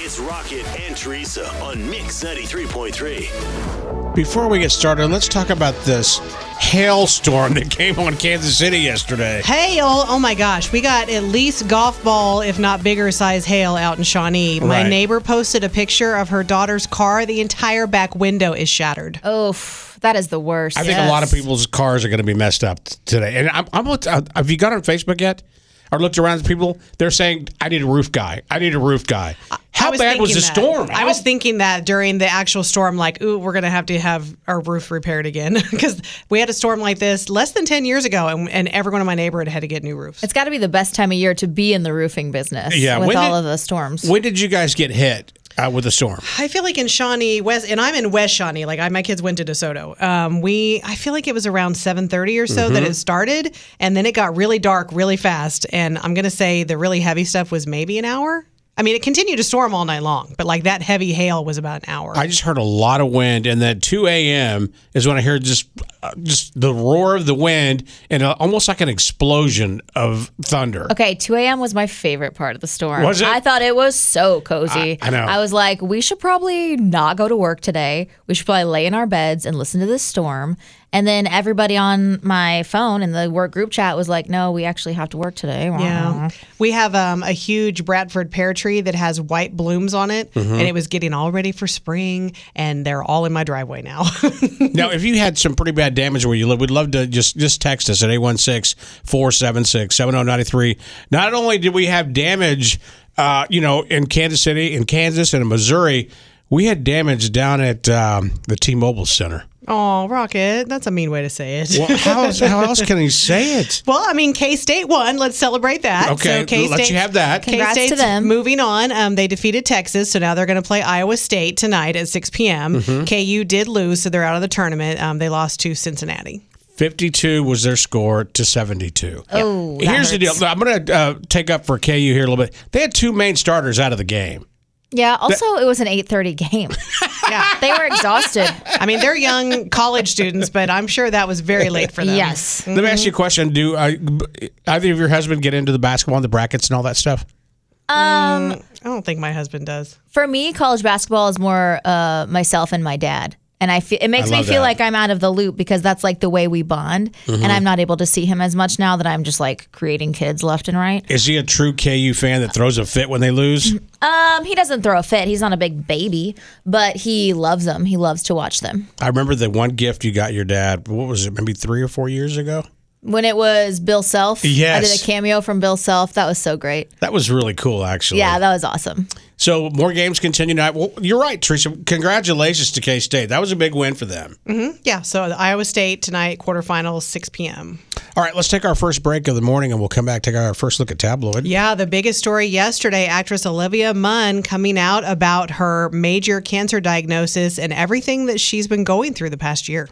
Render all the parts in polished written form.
It's Rocket and Teresa on Mix 93.3. Before we get started, let's talk about this hailstorm that came on Kansas City yesterday. Hail! Oh my gosh, we got at least golf ball, if not bigger size hail out in Shawnee. My neighbor posted a picture of her daughter's car. The entire back window is shattered. Oh, that is the worst. I think a lot of people's cars are going to be messed up today. And have you got on Facebook yet? Or looked around at people? They're saying, I need a roof guy. I need a roof guy. How bad was the storm? I was thinking that during the actual storm, like, ooh, we're going to have our roof repaired again. Because we had a storm like this less than 10 years ago, and everyone in my neighborhood had to get new roofs. It's got to be the best time of year to be in the roofing business with all of the storms. When did you guys get hit with the storm? I feel like in Shawnee, and I'm in West Shawnee, like my kids went to DeSoto. I feel like it was around 7:30 or so that it started, and then it got really dark really fast. And I'm going to say the really heavy stuff was maybe an hour. I mean, it continued to storm all night long, but like that heavy hail was about an hour. I just heard a lot of wind, and then 2 a.m. is when I heard just the roar of the wind and almost like an explosion of thunder. Okay, 2 a.m. was my favorite part of the storm. Was it? I thought it was so cozy. I know. I was like, we should probably not go to work today. We should probably lay in our beds and listen to this storm. And then everybody on my phone in the work group chat was like, no, we actually have to work today. Yeah. We have a huge Bradford pear tree that has white blooms on it, and it was getting all ready for spring, and they're all in my driveway now. Now, if you had some pretty bad damage where you live, we'd love to just text us at 816-476-7093. Not only did we have damage, in Kansas City, in Kansas, and in Missouri, we had damage down at the T-Mobile Center. Oh, Rocket, that's a mean way to say it. Well, how else can he say it? Well, I mean, K-State won. Let's celebrate that. Okay, let you have that. Congrats K-State's to them. moving on. They defeated Texas, so now they're going to play Iowa State tonight at 6 p.m. KU did lose, so they're out of the tournament. They lost to Cincinnati. 52 was their score to 72. Oh, that Here's the deal. hurts. I'm going to take up for KU here a little bit. They had two main starters out of the game. Yeah, also it was an 8:30 game. Yeah. They were exhausted. I mean, they're young college students, but I'm sure that was very late for them. Yes. Let me ask you a question. Do either of your husband get into the basketball and the brackets and all that stuff? I don't think my husband does. For me, college basketball is more myself and my dad. And it makes me feel like I'm out of the loop because that's like the way we bond. And I'm not able to see him as much now that I'm just like creating kids left and right. Is he a true KU fan that throws a fit when they lose? He doesn't throw a fit. He's not a big baby, but he loves them. He loves to watch them. I remember the one gift you got your dad, what was it, maybe 3 or 4 years ago? When it was Bill Self, Yes. I did a cameo from Bill Self. That was so great. That was really cool, actually. Yeah, that was awesome. So more games continue tonight. Well, you're right, Teresa. Congratulations to K-State. That was a big win for them. Yeah, so the Iowa State tonight, quarterfinals, 6 p.m. All right, let's take our first break of the morning, and we'll come back, take our first look at Tabloid. Yeah, the biggest story yesterday, actress Olivia Munn coming out about her major cancer diagnosis and everything that she's been going through the past year.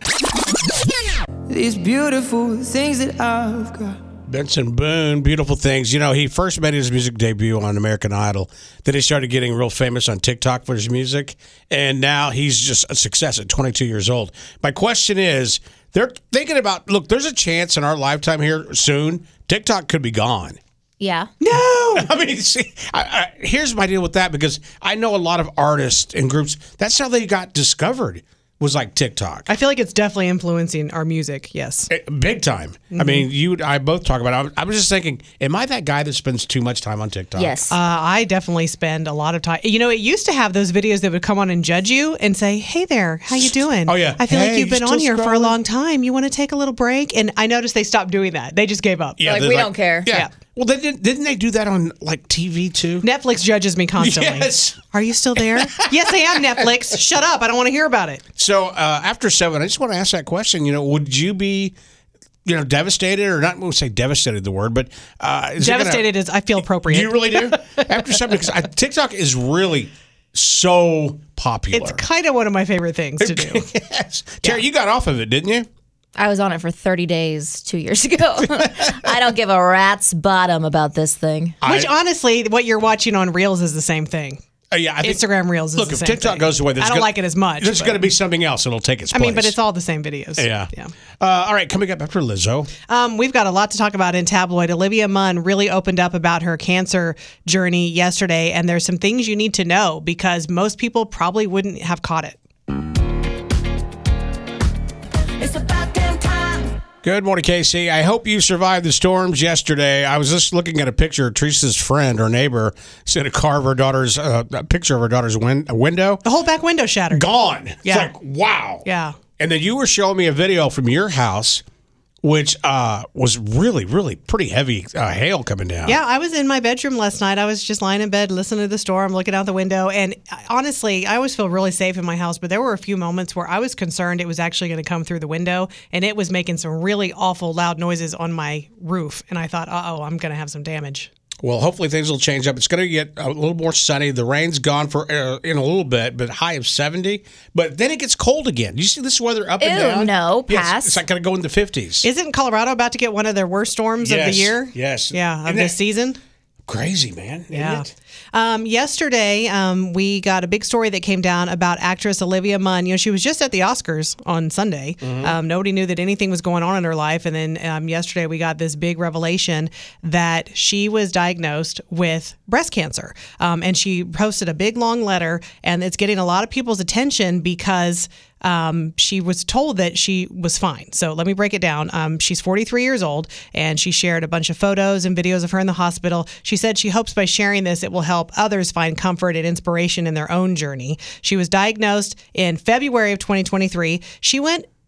These beautiful things that I've got. Benson Boone, Beautiful Things. You know, he first made his music debut on American Idol. Then he started getting real famous on TikTok for his music. And now he's just a success at 22 years old. My question is, they're thinking about, look, there's a chance in our lifetime here soon, TikTok could be gone. Yeah. No! I mean, see, here's my deal with that, because I know a lot of artists and groups, that's how they got discovered, was like TikTok. I feel like it's definitely influencing our music, yes. Big time. I mean, you and I both talk about it. I was just thinking, am I that guy that spends too much time on TikTok? Yes. I definitely spend a lot of time. You know, it used to have those videos that would come on and judge you and say, hey there, how you doing? Oh, yeah. I feel Hey, like you've been you on still here for a scrolling? long time. You want to take a little break? And I noticed they stopped doing that. They just gave up. Yeah, Like, they're we don't care. Yeah. Yeah. Well, didn't they do that on like TV too? Netflix judges me constantly. Yes. Are you still there? Yes, I am, Netflix. Shut up. I don't want to hear about it. So after 7, I just want to ask that question. You know, would you be, devastated, or not? We'll say devastated the word, but Devastated is, I feel appropriate. You really do after 7, because TikTok is really so popular. It's kind of one of my favorite things to do. Yes, Terry, you got off of it, didn't you? I was on it for 30 days 2 years ago. I don't give a rat's bottom about this thing. Which honestly, what you're watching on Reels is the same thing. Yeah, I think Instagram Reels is look, the if same TikTok thing. goes away, I don't like it as much. There's but- going to be something else that'll take its place. I mean, but it's all the same videos. Yeah. All right, coming up after Lizzo. We've got a lot to talk about in tabloid. Olivia Munn really opened up about her cancer journey yesterday, and there's some things you need to know because most people probably wouldn't have caught it. It's about damn time. Good morning, Casey. I hope you survived the storms yesterday. I was just looking at a picture of Teresa's friend or neighbor sent a car of her daughter's, a picture of her daughter's window. The whole back window shattered. Gone. Yeah. It's like, wow. Yeah. And then you were showing me a video from your house, which was really, really pretty heavy hail coming down. Yeah, I was in my bedroom last night. I was just lying in bed, listening to the storm, looking out the window. And honestly, I always feel really safe in my house, but there were a few moments where I was concerned it was actually going to come through the window, and it was making some really awful loud noises on my roof. And I thought, I'm going to have some damage. Well, hopefully things will change up. It's going to get a little more sunny. The rain's gone for in a little bit, but high of 70. But then it gets cold again. You see this weather up and down? No, Yes, it's like going to go in the 50s. Isn't Colorado about to get one of their worst storms of the year? Yes. Yeah, of this season? Crazy, man. Isn't Yeah. it? Yesterday, we got a big story that came down about actress Olivia Munn. You know, she was just at the Oscars on Sunday. Nobody knew that anything was going on in her life. And then yesterday, we got this big revelation that she was diagnosed with breast cancer. And she posted a big, long letter, and it's getting a lot of people's attention because she was told that she was fine. So let me break it down. She's 43 years old, and she shared a bunch of photos and videos of her in the hospital. She said she hopes by sharing this, it will help others find comfort and inspiration in their own journey. She was diagnosed in February of 2023. She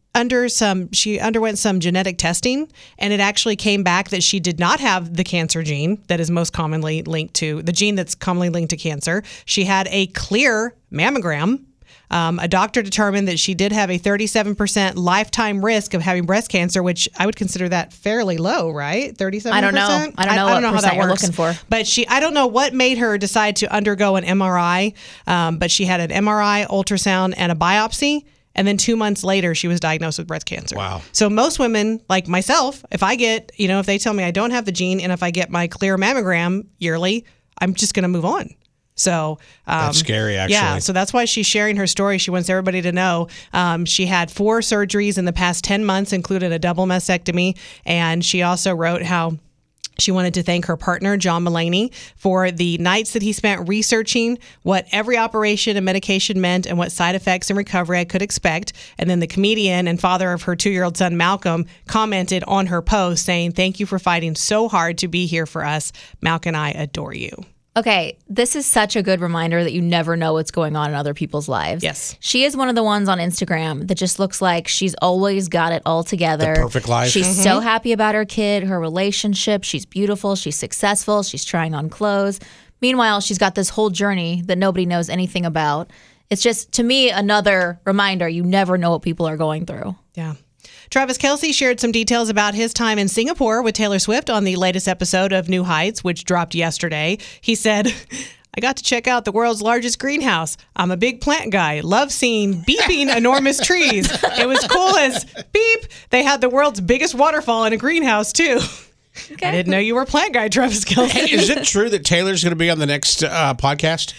underwent some genetic testing, and it actually came back that she did not have the cancer gene that is most commonly linked to the gene that's commonly linked to cancer. She had a clear mammogram. A doctor determined that she did have a 37% lifetime risk of having breast cancer, which I would consider that fairly low, right? 37%? I don't know. I don't know what percent you're looking for. But I don't know what made her decide to undergo an MRI, but she had an MRI, ultrasound, and a biopsy. And then 2 months later, she was diagnosed with breast cancer. Wow. So most women, like myself, if they tell me I don't have the gene, and if I get my clear mammogram yearly, I'm just going to move on. So that's scary, actually. Yeah, so that's why she's sharing her story. She wants everybody to know she had 4 surgeries in the past 10 months, including a double mastectomy. And she also wrote how she wanted to thank her partner, John Mulaney, for the nights that he spent researching what every operation and medication meant and what side effects and recovery I could expect. And then the comedian and father of her 2-year-old son, Malcolm, commented on her post saying, "Thank you for fighting so hard to be here for us. Malcolm and I adore you." Okay, this is such a good reminder that you never know what's going on in other people's lives. Yes. She is one of the ones on Instagram that just looks like she's always got it all together. The perfect life. She's so happy about her kid, her relationship. She's beautiful. She's successful. She's trying on clothes. Meanwhile, she's got this whole journey that nobody knows anything about. It's just, to me, another reminder you never know what people are going through. Yeah. Travis Kelce shared some details about his time in Singapore with Taylor Swift on the latest episode of New Heights, which dropped yesterday. He said, "I got to check out the world's largest greenhouse. I'm a big plant guy. Love seeing beeping enormous trees. It was cool as beep. They had the world's biggest waterfall in a greenhouse, too." Okay. I didn't know you were a plant guy, Travis Kelce. Hey, is it true that Taylor's going to be on the next podcast?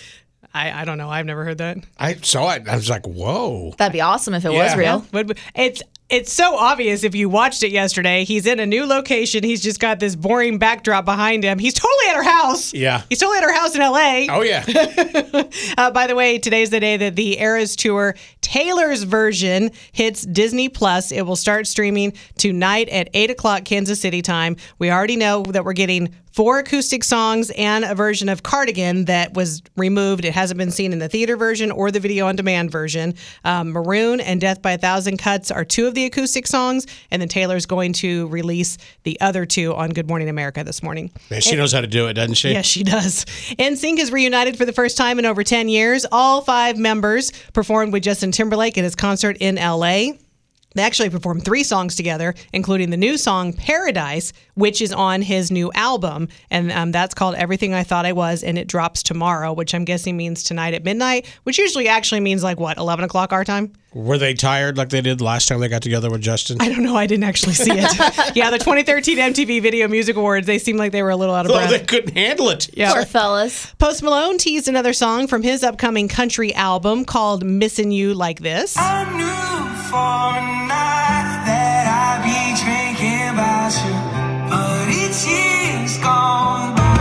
I don't know. I've never heard that. I saw it. I was like, whoa. That'd be awesome if it was real. It's so obvious if you watched it yesterday. He's in a new location. He's just got this boring backdrop behind him. He's totally at her house. Yeah. He's totally at her house in L.A. Oh, yeah. By the way, today's the day that the Eras Tour Taylor's version hits Disney+. It will start streaming tonight at 8 o'clock Kansas City time. We already know that we're getting 4 acoustic songs and a version of Cardigan that was removed. It hasn't been seen in the theater version or the video on demand version. Maroon and Death by a Thousand Cuts are 2 of the acoustic songs, and then Taylor's going to release the other 2 on Good Morning America this morning. Man, she knows how to do it, doesn't she? Yes, she does. NSYNC is reunited for the first time in over 10 years. All 5 members performed with Justin Timberlake at his concert in L.A. They actually performed 3 songs together, including the new song Paradise, which is on his new album. And that's called Everything I Thought I Was, and it drops tomorrow, which I'm guessing means tonight at midnight, which usually actually means 11 o'clock our time? Were they tired like they did last time they got together with Justin? I don't know. I didn't actually see it. Yeah, the 2013 MTV Video Music Awards, they seemed like they were a little out of breath. They couldn't handle it. Yeah. Poor fellas. Post Malone teased another song from his upcoming country album called Missin' You Like This. I knew for a night that I'd be drinking about you, but each year's gone by.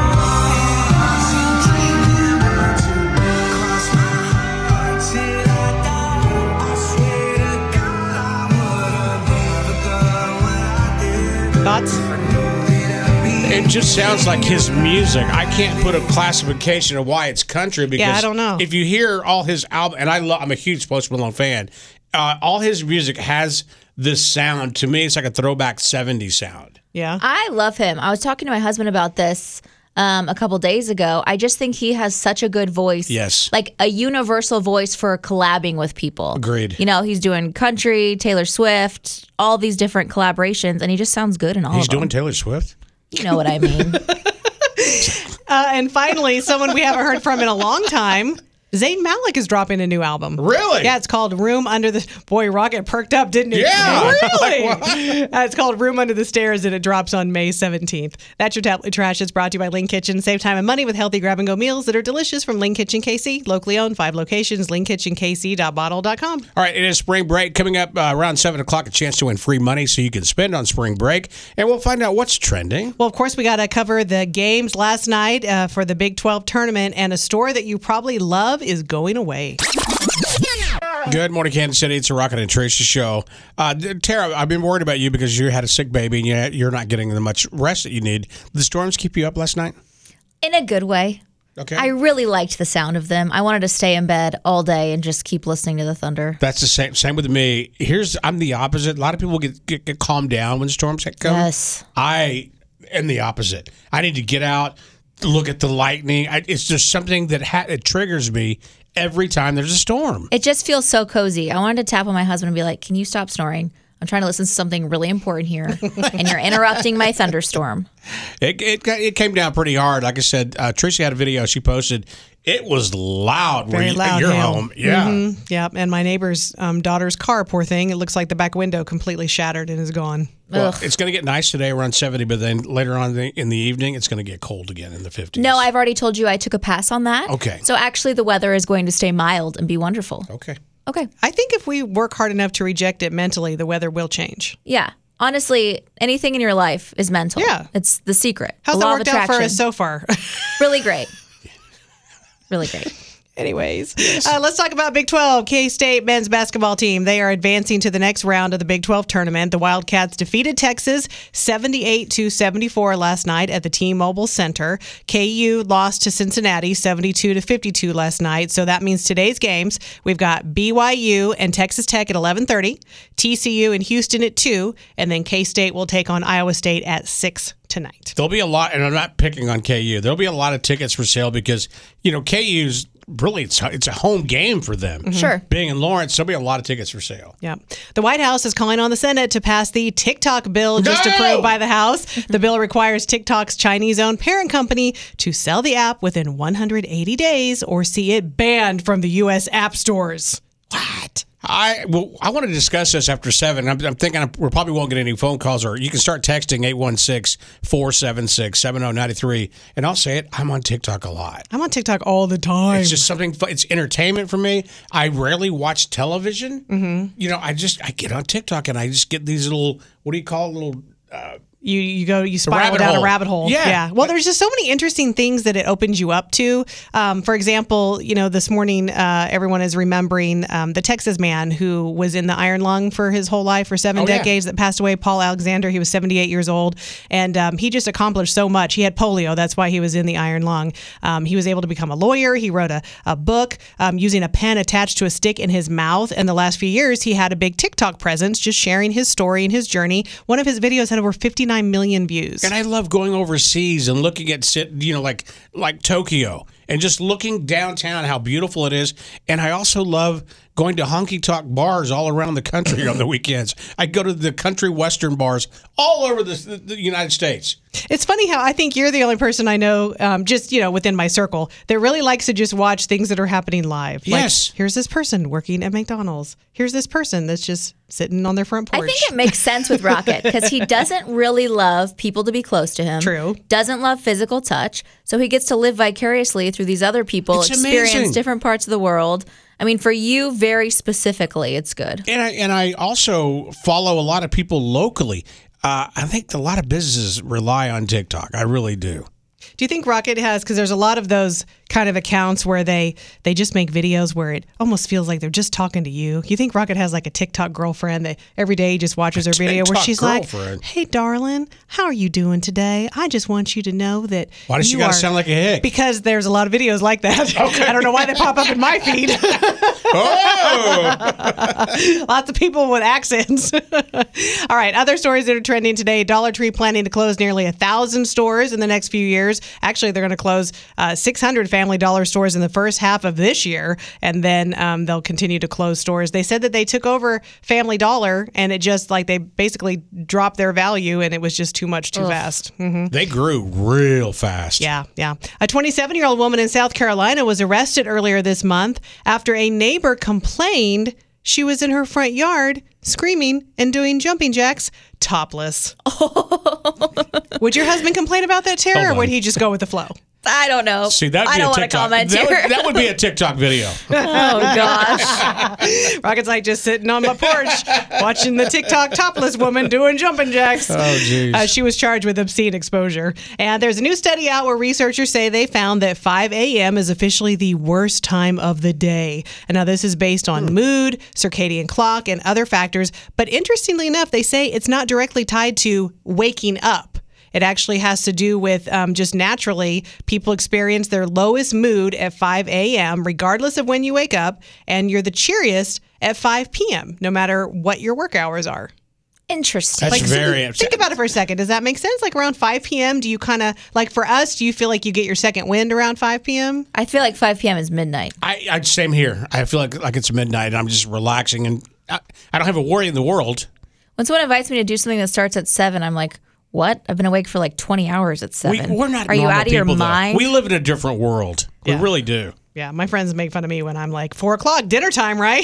Thoughts? It just sounds like his music. I can't put a classification of why it's country because I don't know. If you hear all his album, and I'm a huge Post Malone fan, all his music has this sound. To me, it's like a throwback 70s sound. Yeah. I love him. I was talking to my husband about this a couple days ago. I just think he has such a good voice. Yes. Like a universal voice for collabing with people. Agreed. He's doing country, Taylor Swift, all these different collaborations, and he just sounds good in all of them. He's doing Taylor Swift? You know what I mean. And finally, someone we haven't heard from in a long time, Zayn Malik is dropping a new album. Really? Yeah, it's called Room Under the... Boy, Rocket perked up, didn't it? Yeah. Really? It's called Room Under the Stairs, and it drops on May 17th. That's Your Tablet Trash. It's brought to you by Ling Kitchen. Save time and money with healthy grab-and-go meals that are delicious from Ling Kitchen KC. Locally owned, 5 locations, lingkitchenkc.bottle.com. All right, it is spring break. Coming up around 7 o'clock, a chance to win free money so you can spend on spring break. And we'll find out what's trending. Well, of course, we got to cover the games last night for the Big 12 tournament, and a store that you probably love is going away. Good morning, Kansas City. It's a Rocket and Tracy show. Tara, I've been worried about you because you had a sick baby and you're not getting the much rest that you need. Did the storms keep you up last night? In a good way. Okay. I really liked the sound of them. I wanted to stay in bed all day and just keep listening to the thunder. That's the same with me. I'm the opposite. A lot of people get calmed down when storms come. Yes. I am the opposite. I need to get out, look at the lightning. It's just something that it triggers me every time there's a storm. It just feels so cozy. I wanted to tap on my husband and be like, can you stop snoring? I'm trying to listen to something really important here, and you're interrupting my thunderstorm. It came down pretty hard. Like I said, Tracy had a video she posted. It was loud. Very loud. At your home. Yeah. Mm-hmm. Yeah. And my neighbor's daughter's car, poor thing, it looks like the back window completely shattered and is gone. Well, it's going to get nice today around 70, but then later on in the evening, it's going to get cold again in the 50s. No, I've already told you I took a pass on that. Okay. So actually the weather is going to stay mild and be wonderful. Okay. Okay. I think if we work hard enough to reject it mentally, the weather will change. Yeah. Honestly, anything in your life is mental. Yeah. It's the secret. How's the that law worked of out for attraction. us so far? Really great. Really great. Anyways, let's talk about Big 12. K-State men's basketball team. They are advancing to the next round of the Big 12 tournament. The Wildcats defeated Texas 78-74 last night at the T-Mobile Center. KU lost to Cincinnati 72-52 last night. So that means today's games, we've got BYU and Texas Tech at 11:30, TCU and Houston at 2, and then K-State will take on Iowa State at 6 tonight. There'll be a lot, and I'm not picking on KU. There'll be a lot of tickets for sale because, KU's really, it's a home game for them. Mm-hmm. Sure. Being in Lawrence, there'll be a lot of tickets for sale. Yeah. The White House is calling on the Senate to pass the TikTok bill just approved by the House. The bill requires TikTok's Chinese-owned parent company to sell the app within 180 days or see it banned from the U.S. app stores. What? I want to discuss this after 7. I'm thinking we probably won't get any phone calls, or you can start texting 816-476-7093, and I'll say it, I'm on TikTok a lot. I'm on TikTok all the time. It's just something, it's entertainment for me. I rarely watch television. Mm-hmm. I get on TikTok and I just get these little, what do you call it, little... You spiral down a rabbit hole. Yeah. Well, there's just so many interesting things that it opens you up to. For example, this morning everyone is remembering the Texas man who was in the iron lung for his whole life for 7 decades that passed away, Paul Alexander. He was 78 years old, and he just accomplished so much. He had polio. That's why he was in the iron lung. He was able to become a lawyer. He wrote a book using a pen attached to a stick in his mouth. And the last few years, he had a big TikTok presence, just sharing his story and his journey. One of his videos had over 59 million views. And I love going overseas and looking at, like Tokyo and just looking downtown, how beautiful it is. And I also love going to honky tonk bars all around the country on the weekends. I go to the country western bars all over the United States. It's funny how I think you're the only person I know, just, within my circle, that really likes to just watch things that are happening live. Yes. Like, here's this person working at McDonald's. Here's this person that's just sitting on their front porch. I think it makes sense with Rocket because he doesn't really love people to be close to him. True. Doesn't love physical touch. So he gets to live vicariously through these other people, It's experience amazing. different parts of the world. I mean, for you, very specifically, it's good. And I also follow a lot of people locally. I think a lot of businesses rely on TikTok. I really do. Do you think Rocket has, because there's a lot of those kind of accounts where they just make videos where it almost feels like they're just talking to you. You think Rocket has like a TikTok girlfriend that every day just watches her video where TikTok she's girlfriend. like, hey, darling, how are you doing today? I just want you to know that Why does she gotta sound like a hick? Because there's a lot of videos like that. Okay. I don't know why they pop up in my feed. Oh! Lots of people with accents. All right, other stories that are trending today. Dollar Tree planning to close nearly 1,000 stores in the next few years. Actually, they're going to close 600 Family Dollar stores in the first half of this year, and then they'll continue to close stores. They said that they took over Family Dollar, and it just like they basically dropped their value, and it was just too much too fast. They grew real fast. Yeah. A 27-year-old woman in South Carolina was arrested earlier this month after a neighbor complained she was in her front yard screaming and doing jumping jacks topless. Would your husband complain about that, Tara, Hold or on. would he just go with the flow? I don't know. See, that'd I be don't a want to TikTok. comment That here. would, that would be a TikTok video. Oh, gosh. Rocket's like just sitting on my porch watching the TikTok topless woman doing jumping jacks. Oh, jeez. She was charged with obscene exposure. And there's a new study out where researchers say they found that 5 a.m. is officially the worst time of the day. And now this is based on mood, circadian clock, and other factors. But interestingly enough, they say it's not directly tied to waking up. It actually has to do with just naturally people experience their lowest mood at 5 a.m. regardless of when you wake up, and you're the cheeriest at 5 p.m. no matter what your work hours are. Interesting. That's very Think about it for a second. Does that make sense? Like around 5 p.m., do you kind of, like for us, do you feel like you get your second wind around 5 p.m.? I feel like 5 p.m. is midnight. I same here. I feel like it's midnight and I'm just relaxing and I don't have a worry in the world. When someone invites me to do something that starts at 7, I'm like, what? I've been awake for like 20 hours at 7. We're not Are you normal out of your people, though. mind? We live in a different world. Yeah. We really do. Yeah, my friends make fun of me when I'm like, 4 o'clock, dinner time, right?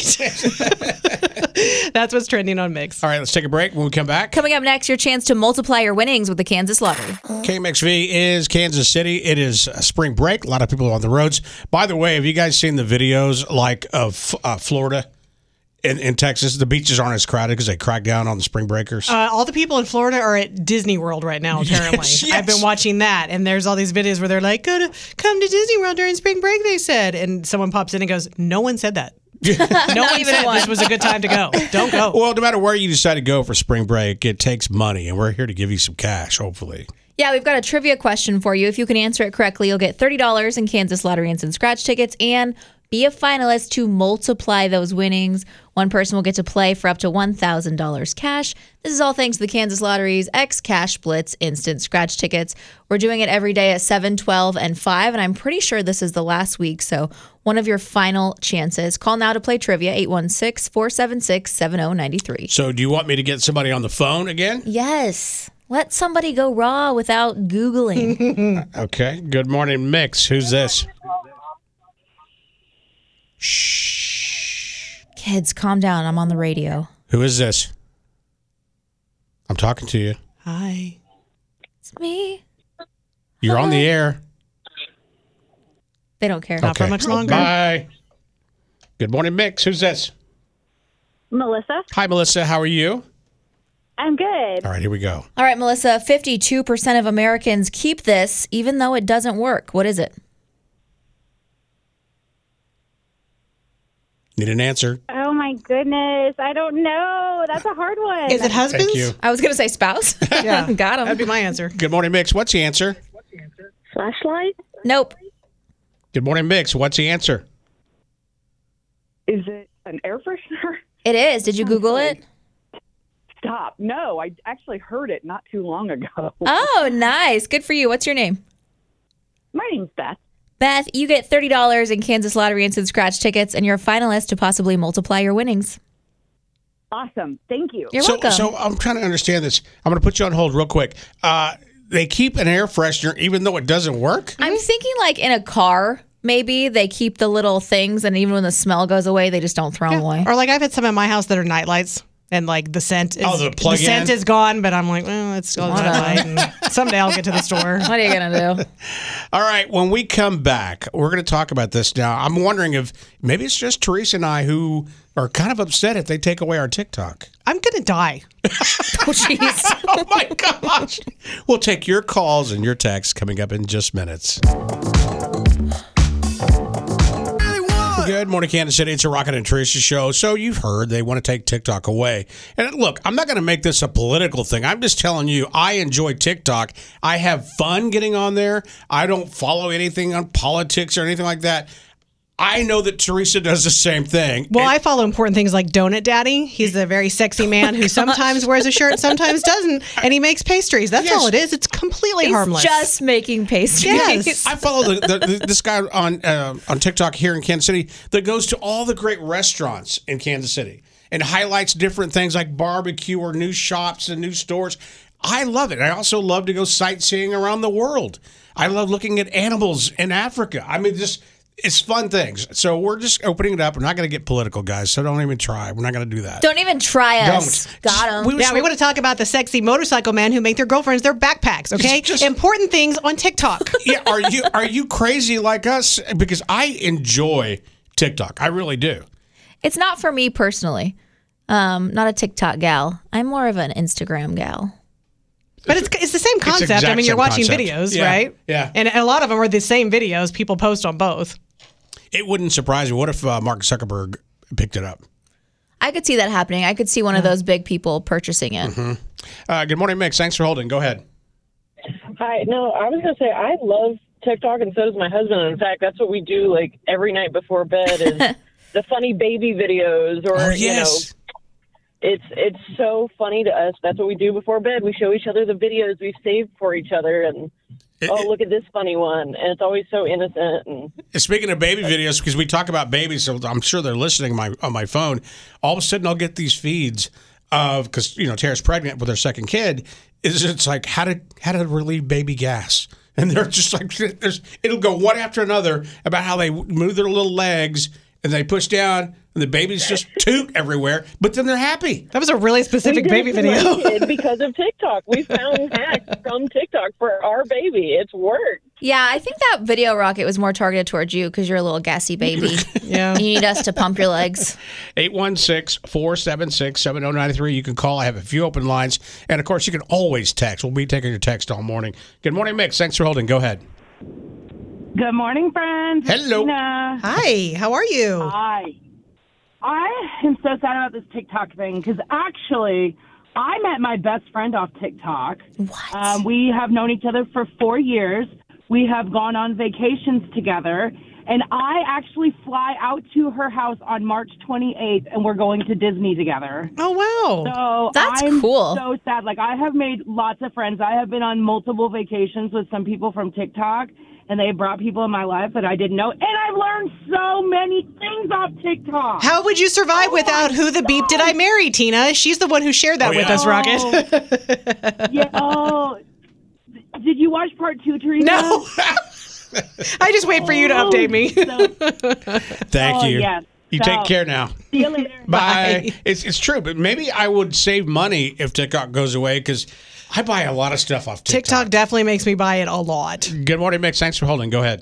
That's what's trending on Mix. All right, let's take a break. When we come back, Coming up next, your chance to multiply your winnings with the Kansas Lottery. KMXV is Kansas City. It is spring break. A lot of people are on the roads. By the way, have you guys seen the videos like of Florida? In Texas, the beaches aren't as crowded because they cracked down on the spring breakers. All the people in Florida are at Disney World right now, apparently. Yes. I've been watching that, and there's all these videos where they're like, come to Disney World during spring break, they said. And someone pops in and goes, no one said that. No one even said one. this was a good time to go. Don't go. Well, no matter where you decide to go for spring break, it takes money, and we're here to give you some cash, hopefully. Yeah, we've got a trivia question for you. If you can answer it correctly, you'll get $30 in Kansas Lottery Instant Scratch tickets and be a finalist to multiply those winnings. One person will get to play for up to $1,000 cash. This is all thanks to the Kansas Lottery's X Cash Blitz Instant Scratch tickets. We're doing it every day at 7, 12, and 5, and I'm pretty sure this is the last week, so one of your final chances. Call now to play trivia, 816-476-7093. So do you want me to get somebody on the phone again? Yes. Let somebody go raw without Googling. Okay. Good morning, Mix. Who's this? Shh. Kids, calm down. I'm on the radio. Who is this? I'm talking to you. Hi. It's me. You're on the air. They don't care. Not for much longer. Bye. Good morning, Mix. Who's this? Melissa. Hi, Melissa. How are you? I'm good. All right, here we go. All right, Melissa, 52% of Americans keep this even though it doesn't work. What is it? Need an answer? Oh my goodness. I don't know. That's a hard one. Is it husbands? Thank you. I was going to say spouse. Yeah. Got him. That'd be my answer. Good morning, Mix. What's the answer? Flashlight? Nope. Good morning, Mix. What's the answer? Is it an air freshener? It is. Did you Google it? Stop. No, I actually heard it not too long ago. Oh, nice. Good for you. What's your name? My name's Beth. Beth, you get $30 in Kansas Lottery Instant Scratch tickets, and you're a finalist to possibly multiply your winnings. Awesome. Thank you. You're welcome. So I'm trying to understand this. I'm going to put you on hold real quick. They keep an air freshener even though it doesn't work? I'm thinking like in a car, maybe they keep the little things, and even when the smell goes away, they just don't throw them away. Or like I've had some in my house that are nightlights. And like the scent is scent is gone, but I'm like, well, it's still nightlight. And someday I'll get to the store. What are you gonna do? All right, when we come back, we're going to talk about this now. I'm wondering if maybe it's just Teresa and I who are kind of upset if they take away our TikTok. I'm gonna die. Oh, jeez. Oh my gosh. We'll take your calls and your texts coming up in just minutes. Good morning, Kansas City. It's a Rocket and Teresa show. So you've heard they want to take TikTok away. And look, I'm not going to make this a political thing. I'm just telling you, I enjoy TikTok. I have fun getting on there. I don't follow anything on politics or anything like that. I know that Teresa does the same thing. Well, I follow important things like Donut Daddy. He's a very sexy man who sometimes wears a shirt and sometimes doesn't. And he makes pastries. That's all it is. It's completely harmless. Just making pastries. Yes. I follow this guy on TikTok here in Kansas City that goes to all the great restaurants in Kansas City and highlights different things like barbecue or new shops and new stores. I love it. I also love to go sightseeing around the world. I love looking at animals in Africa. I mean, it's fun things. So we're just opening it up. We're not going to get political, guys. So don't even try. We're not going to do that. Don't even try us. Got him. We want to talk about the sexy motorcycle men who make their girlfriends their backpacks, okay? Just important things on TikTok. Yeah, are you crazy like us? Because I enjoy TikTok. I really do. It's not for me personally. Not a TikTok gal. I'm more of an Instagram gal. But it's the same concept. I mean, you're watching videos, right? Yeah. And a lot of them are the same videos. People post on both. It wouldn't surprise me. What if Mark Zuckerberg picked it up? I could see that happening. I could see one of those big people purchasing it. Mm-hmm. Good morning, Mix. Thanks for holding. Go ahead. Hi. No, I was going to say I love TikTok, and so does my husband. And in fact, that's what we do like every night before bed is the funny baby videos or, it's so funny to us. That's what we do before bed. We show each other the videos we've saved for each other and look at this funny one. And it's always so innocent. And speaking of baby videos, because we talk about babies, so I'm sure they're listening on my phone. All of a sudden, I'll get these feeds of, because, Tara's pregnant with her second kid, it's like how to relieve baby gas. And they're just like, it'll go one after another about how they move their little legs and they push down and the babies just toot everywhere, but then they're happy. That was a really specific baby video. Because of TikTok. We found hacks from TikTok for our baby. It's worked. Yeah, I think that video, Rocket, was more targeted towards you because you're a little gassy baby. Yeah. You need us to pump your legs. 816-476-7093. You can call. I have a few open lines. And, of course, you can always text. We'll be taking your text all morning. Good morning, Mix. Thanks for holding. Go ahead. Good morning, friends. Hello. Tina. Hi. How are you? Hi. I am so sad about this TikTok thing because actually I met my best friend off TikTok. What? We have known each other for 4 years. We have gone on vacations together. And I actually fly out to her house on March 28th, and we're going to Disney together. Oh, wow. So That's I'm cool. so sad. Like, I have made lots of friends. I have been on multiple vacations with some people from TikTok, and they brought people in my life that I didn't know. And I've learned so many things off TikTok. How would you survive without Who the Beep Did I Marry, Tina? She's the one who shared that with us, Rocket. Yeah. Oh, did you watch part 2, Teresa? No. I just wait for you to update me. Thank you. Yes. You take care now. See you later. Bye. It's true, but maybe I would save money if TikTok goes away because I buy a lot of stuff off TikTok. TikTok definitely makes me buy it a lot. Good morning, Mix. Thanks for holding. Go ahead.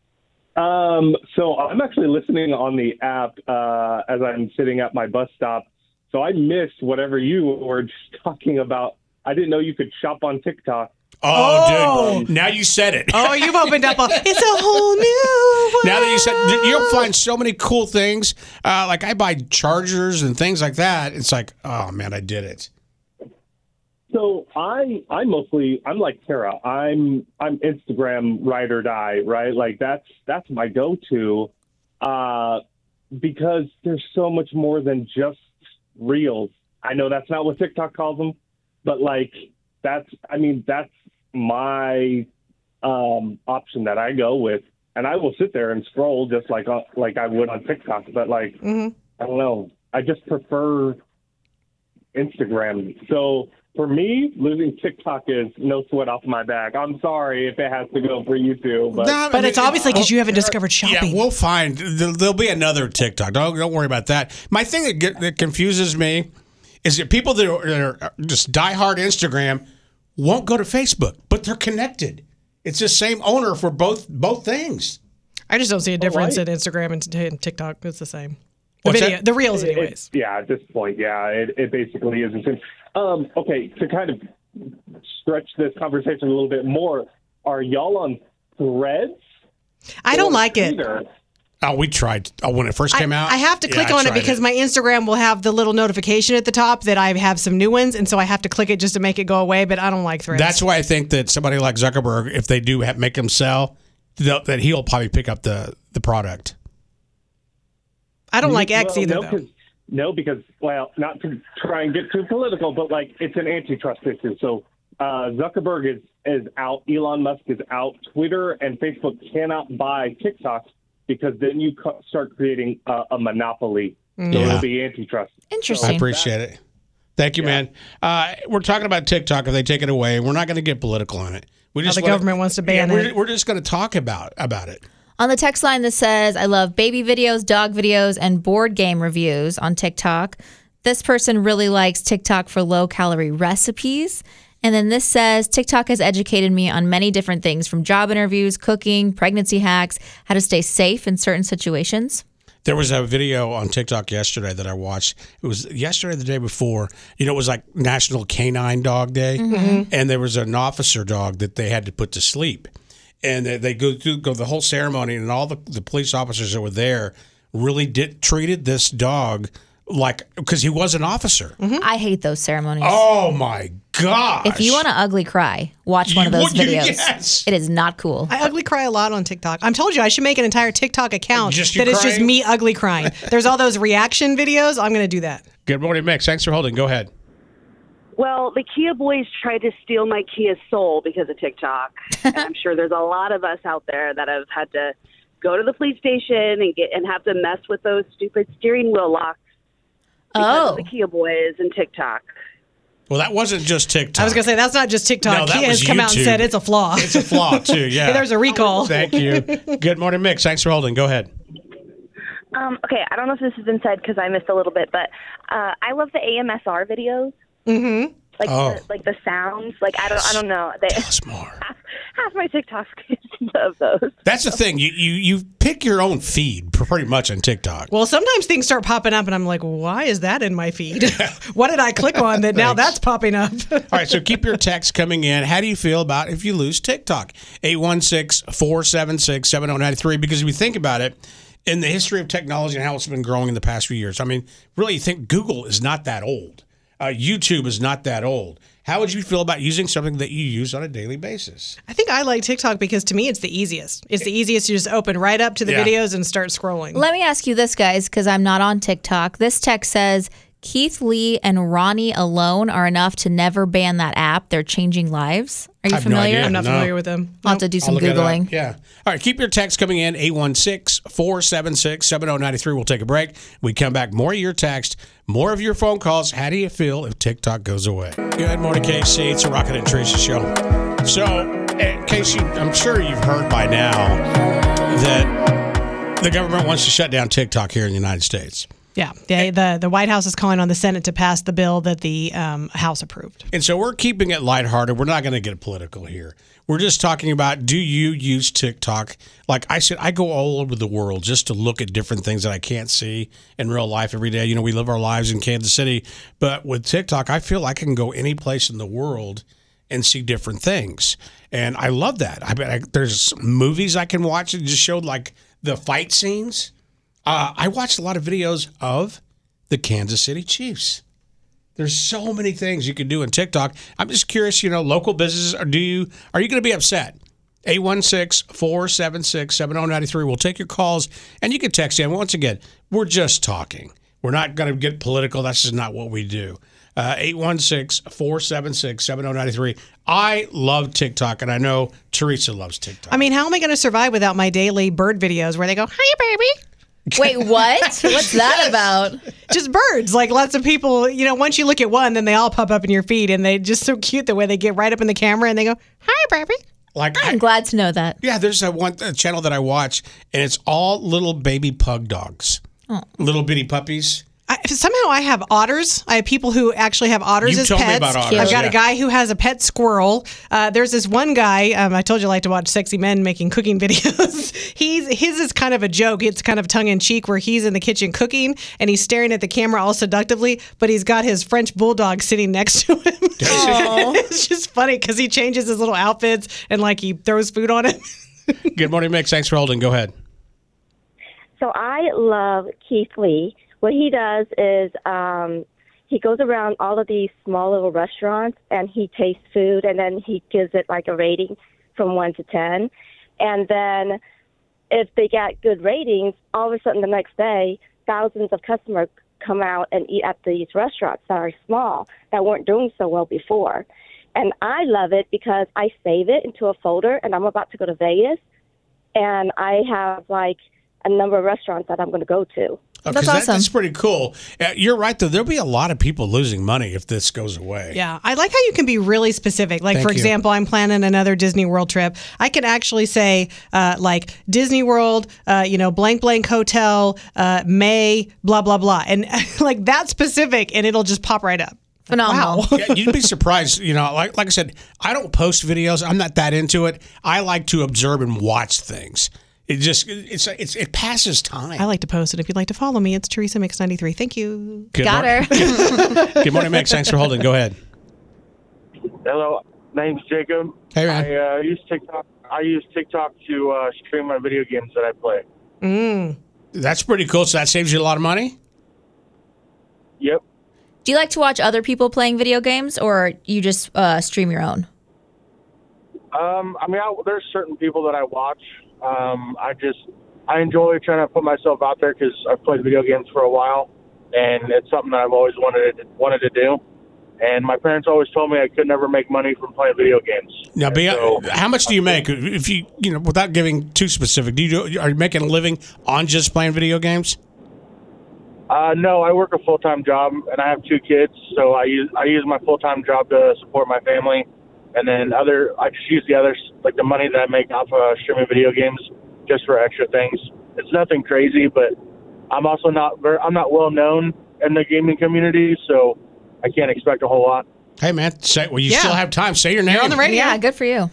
So I'm actually listening on the app as I'm sitting at my bus stop. So I missed whatever you were just talking about. I didn't know you could shop on TikTok. Oh, dude. Now you said it. Oh, you've opened up it's a whole new world. Now that you said, you'll find so many cool things. Like I buy chargers and things like that. It's like, oh man, I did it. So I'm like Tara. I'm Instagram ride or die, right? Like that's my go-to because there's so much more than just reels. I know that's not what TikTok calls them, but like that's my option that I go with. and I will sit there and scroll just like I would on TikTok. But like, I don't know, I just prefer Instagram. So for me, losing TikTok is no sweat off my back. I'm sorry if it has to go for you two, but it's obviously because you haven't discovered shopping. Yeah, we'll find. There'll be another TikTok. Don't worry about that. My thing that confuses me is that people that are just diehard Instagram won't go to Facebook, but they're connected. It's the same owner for both things. I just don't see a difference in Instagram and TikTok. It's the same. The reels, anyways. At this point, it basically is the same. Okay, to kind of stretch this conversation a little bit more, are y'all on Threads? I don't like it. Oh, we tried when it first came out. I have to click on it because my Instagram will have the little notification at the top that I have some new ones, and so I have to click it just to make it go away, but I don't like Threads. That's why I think that somebody like Zuckerberg, if they do make them sell, that he'll probably pick up the product. I don't like X either, though. No, because, well, not to try and get too political, but, like, it's an antitrust issue. So Zuckerberg is out. Elon Musk is out. Twitter and Facebook cannot buy TikTok because then you start creating a monopoly. So it'll be antitrust. Interesting. I appreciate it. Thank you, man. We're talking about TikTok. If they take it away, we're not going to get political on it. The government wants to ban it. We're just going to talk about it. On the text line that says, I love baby videos, dog videos, and board game reviews on TikTok. This person really likes TikTok for low-calorie recipes. And then this says, TikTok has educated me on many different things, from job interviews, cooking, pregnancy hacks, how to stay safe in certain situations. There was a video on TikTok yesterday that I watched. It was yesterday or the day before. It was like National Canine Dog Day. Mm-hmm. And there was an officer dog that they had to put to sleep. And they go through the whole ceremony, and all the police officers that were there really treated this dog because he was an officer. Mm-hmm. I hate those ceremonies. Oh my gosh! If you want to ugly cry, watch one of those videos. Yes. It is not cool. I ugly cry a lot on TikTok. I told you I should make an entire TikTok account is just me ugly crying. There's all those reaction videos. I'm going to do that. Good morning, Mix. Thanks for holding. Go ahead. Well, the Kia boys tried to steal my Kia Soul because of TikTok. And I'm sure there's a lot of us out there that have had to go to the police station and have to mess with those stupid steering wheel locks because of the Kia boys and TikTok. Well, that wasn't just TikTok. I was going to say, that's not just TikTok. No, Kia has come out and said it's a flaw. It's a flaw, too, yeah. There's a recall. Thank you. Good morning, Mix. Thanks for holding. Go ahead. Okay, I don't know if this has been said because I missed a little bit, but I love the AMSR videos. Mm-hmm. Like the sounds. Like I don't know. Tell us more. Half my TikToks of those. That's the thing. You pick your own feed pretty much on TikTok. Well, sometimes things start popping up, and I'm like, why is that in my feed? What did I click on that now that's popping up? All right, so keep your texts coming in. How do you feel about if you lose TikTok? 816-476-7093. Because if you think about it, in the history of technology and how it's been growing in the past few years, I mean, really, you think Google is not that old. YouTube is not that old. How would you feel about using something that you use on a daily basis? I think I like TikTok because to me it's the easiest. It's the easiest to just open right up to the videos and start scrolling. Let me ask you this, guys, because I'm not on TikTok. This text says, Keith Lee and Ronnie alone are enough to never ban that app. They're changing lives. Are you familiar? No I'm not familiar with them. I'll have to do some Googling. Yeah. All right, keep your texts coming in, 816-476-7093. We'll take a break. We come back, more of your text, more of your phone calls. How do you feel if TikTok goes away? Good morning, KC. It's a Rocket and Tracy show. So, Casey, I'm sure you've heard by now that the government wants to shut down TikTok here in the United States. Yeah, the White House is calling on the Senate to pass the bill that the House approved. And so we're keeping it lighthearted. We're not going to get political here. We're just talking about, do you use TikTok? Like I said, I go all over the world just to look at different things that I can't see in real life every day. We live our lives in Kansas City. But with TikTok, I feel I can go any place in the world and see different things. And I love that. There's movies I can watch that just showed like the fight scenes. I watched a lot of videos of the Kansas City Chiefs. There's so many things you can do on TikTok. I'm just curious, local businesses, are you going to be upset? 816-476-7093. We'll take your calls, and you can text in. Once again, we're just talking. We're not going to get political. That's just not what we do. 816-476-7093. I love TikTok, and I know Teresa loves TikTok. I mean, how am I going to survive without my daily bird videos where they go, "Hi, baby"? Wait, what? What's that about? Just birds. Like lots of people, once you look at one, then they all pop up in your feed, and they're just so cute the way they get right up in the camera and they go, "Hi, baby." I'm glad to know that. Yeah, there's a channel that I watch, and it's all little baby pug dogs. Oh. Little bitty puppies. Somehow I have otters. I have people who actually have otters You as told pets. me about otters, I've got yeah. a guy who has a pet squirrel. There's this one guy. I told you I like to watch sexy men making cooking videos. His is kind of a joke. It's kind of tongue in cheek where he's in the kitchen cooking and he's staring at the camera all seductively, but he's got his French bulldog sitting next to him. It's just funny because he changes his little outfits and like he throws food on him. Good morning, Mix. Thanks for holding. Go ahead. So I love Keith Lee. What he does is he goes around all of these small little restaurants and he tastes food and then he gives it like a rating from 1 to 10. And then if they get good ratings, all of a sudden the next day, thousands of customers come out and eat at these restaurants that are small, that weren't doing so well before. And I love it because I save it into a folder and I'm about to go to Vegas and I have like a number of restaurants that I'm going to go to. That's awesome. That's pretty cool. You're right, though. There'll be a lot of people losing money if this goes away. Yeah. I like how you can be really specific. Like, Thank for you. example, I'm planning another Disney World trip. I can actually say, like, Disney World, blank, blank hotel, May, blah, blah, blah. And, like, that specific, and it'll just pop right up. Phenomenal. Wow. Yeah, you'd be surprised. Like I said, I don't post videos. I'm not that into it. I like to observe and watch things. It passes time. I like to post it. If you'd like to follow me, it's Teresa Mix 93. Thank you. Got her. Good morning, Mix. Thanks for holding. Go ahead. Hello, name's Jacob. Hey, man. I use TikTok. I use TikTok to stream my video games that I play. That's pretty cool. So that saves you a lot of money? Yep. Do you like to watch other people playing video games or you just stream your own? There's certain people that I watch. I enjoy trying to put myself out there because I've played video games for a while, and it's something that I've always wanted to do. And my parents always told me I could never make money from playing video games. Now, how much do you make? If you without giving too specific, are you making a living on just playing video games? No, I work a full-time job, and I have 2 kids, so I use my full-time job to support my family. And then I just use the others, like the money that I make off of streaming video games, just for extra things. It's nothing crazy, but I'm also not well known in the gaming community, so I can't expect a whole lot. Hey, man, you still have time. Say your name. You're on the radio. Yeah, good for you.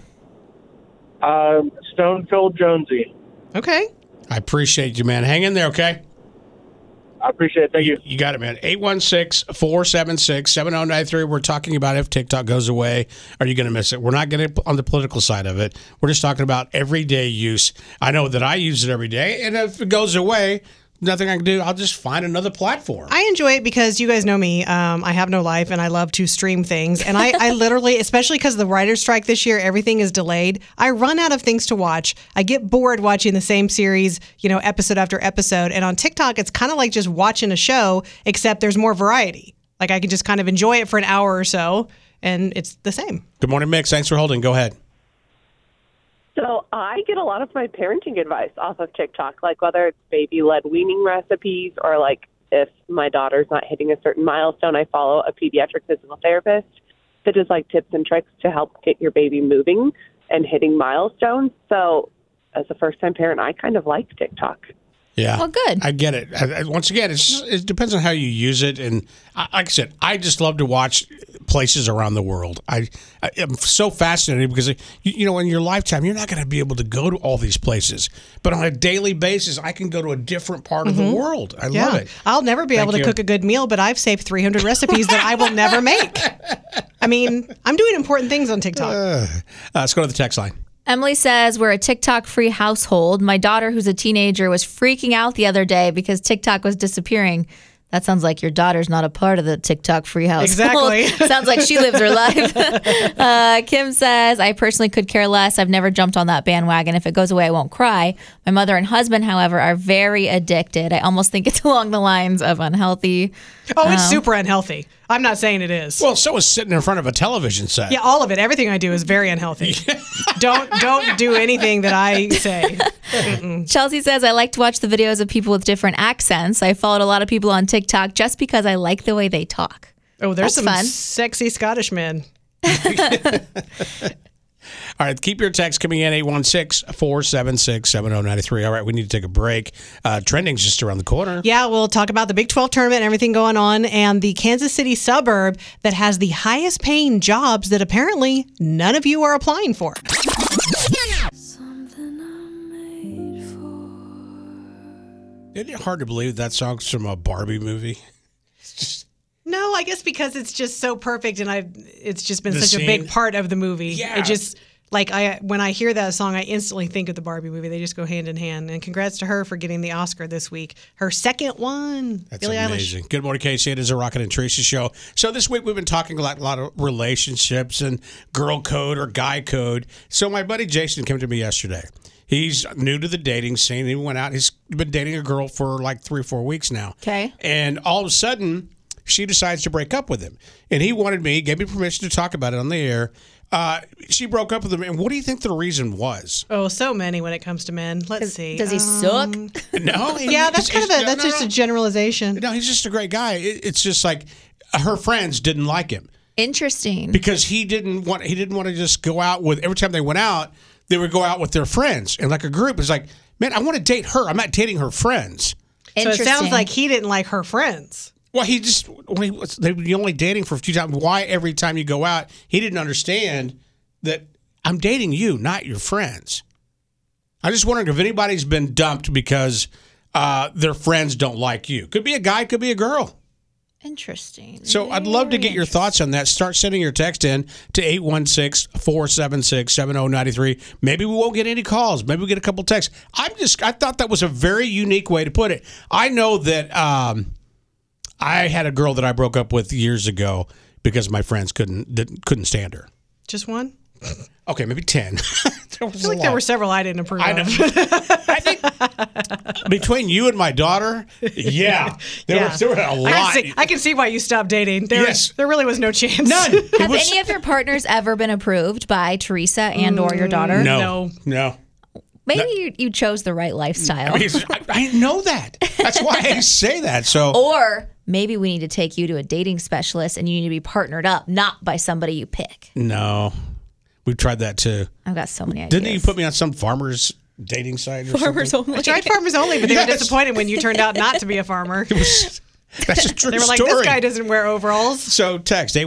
Stone Cold Jonesy. Okay. I appreciate you, man. Hang in there, okay? I appreciate it. Thank you. You got it, man. 816-476-7093. We're talking about if TikTok goes away, are you going to miss it? We're not getting on the political side of it. We're just talking about everyday use. I know that I use it every day, and if it goes away, nothing I can do. I'll just find another platform. I enjoy it because you guys know me. I have no life and I love to stream things. And I literally, especially because of the writer's strike this year, everything is delayed. I run out of things to watch. I get bored watching the same series, episode after episode. And on TikTok, it's kind of like just watching a show, except there's more variety. Like I can just kind of enjoy it for an hour or so and it's the same. Good morning, Mix. Thanks for holding. Go ahead. So I get a lot of my parenting advice off of TikTok, like whether it's baby-led weaning recipes or like if my daughter's not hitting a certain milestone, I follow a pediatric physical therapist that does like tips and tricks to help get your baby moving and hitting milestones. So as a first-time parent, I kind of like TikTok. Yeah. Well, good. I get it. Once again, it depends on how you use it. And like I said, I just love to watch places around the world. I am so fascinated because, in your lifetime, you're not going to be able to go to all these places. But on a daily basis, I can go to a different part of the world. I love it. I'll never be able to cook a good meal, but I've saved 300 recipes that I will never make. I mean, I'm doing important things on TikTok. Let's go to the text line. Emily says, we're a TikTok-free household. My daughter, who's a teenager, was freaking out the other day because TikTok was disappearing. That sounds like your daughter's not a part of the TikTok-free household. Exactly. Sounds like she lives her life. Kim says, I personally could care less. I've never jumped on that bandwagon. If it goes away, I won't cry. My mother and husband, however, are very addicted. I almost think it's along the lines of unhealthy. Oh, it's super unhealthy. I'm not saying it is. Well, so is sitting in front of a television set. Yeah, all of it. Everything I do is very unhealthy. Don't do anything that I say. Chelsea says, I like to watch the videos of people with different accents. I followed a lot of people on TikTok just because I like the way they talk. Oh, there's That's some fun. sexy Scottish men. All right, keep your text coming in, 816-476-7093. All right, we need to take a break. Trending's just around the corner. Yeah, we'll talk about the Big 12 tournament and everything going on, and the Kansas City suburb that has the highest paying jobs that apparently none of you are applying for. Isn't it hard to believe that song's from a Barbie movie? No, I guess because it's just so perfect, and it's just been The such a scene? big part of the movie. Yeah. It just when I hear that song, I instantly think of the Barbie movie. They just go hand in hand. And congrats to her for getting the Oscar this week, her second one. That's Billie amazing. Eilish. Good morning, Casey. It is a Rocket and Tracy show. So this week we've been talking a lot of relationships and girl code or guy code. So my buddy Jason came to me yesterday. He's new to the dating scene. He went out. He's been dating a girl for like 3 or 4 weeks now. Okay. And all of a sudden, she decides to break up with him. And he gave me permission to talk about it on the air. She broke up with him. And what do you think the reason was? Oh, so many when it comes to men. Let's see. Does he suck? No. Yeah, that's just a generalization. No, he's just a great guy. It's just like her friends didn't like him. Interesting. Because he didn't want to just go out with, every time they went out, they would go out with their friends. And like a group, it's like, man, I want to date her. I'm not dating her friends. So it sounds like he didn't like her friends. Well, they were only dating for a few times. Why every time you go out, he didn't understand that I'm dating you, not your friends. I just wondered if anybody's been dumped because their friends don't like you. Could be a guy, could be a girl. Interesting. So I'd love to get your thoughts on that. Start sending your text in to 816-476-7093. Maybe we won't get any calls. Maybe we'll get a couple texts. I thought that was a very unique way to put it. I know that I had a girl that I broke up with years ago because my friends couldn't stand her. Just one? Okay, maybe 10. I feel like there were several I didn't approve of. I think between you and my daughter, there were a lot. I can see why you stopped dating. There really was no chance. None. Have any of your partners ever been approved by Teresa and or your daughter? No. Maybe you chose the right lifestyle. I know that. That's why I say that. So, or maybe we need to take you to a dating specialist and you need to be partnered up, not by somebody you pick. No. We've tried that too. I've got so many ideas. Didn't you put me on some farmers dating site or Farmers something? Only. I tried Farmers Only, but they were disappointed when you turned out not to be a farmer. That's a true story. They were like, this guy doesn't wear overalls. So text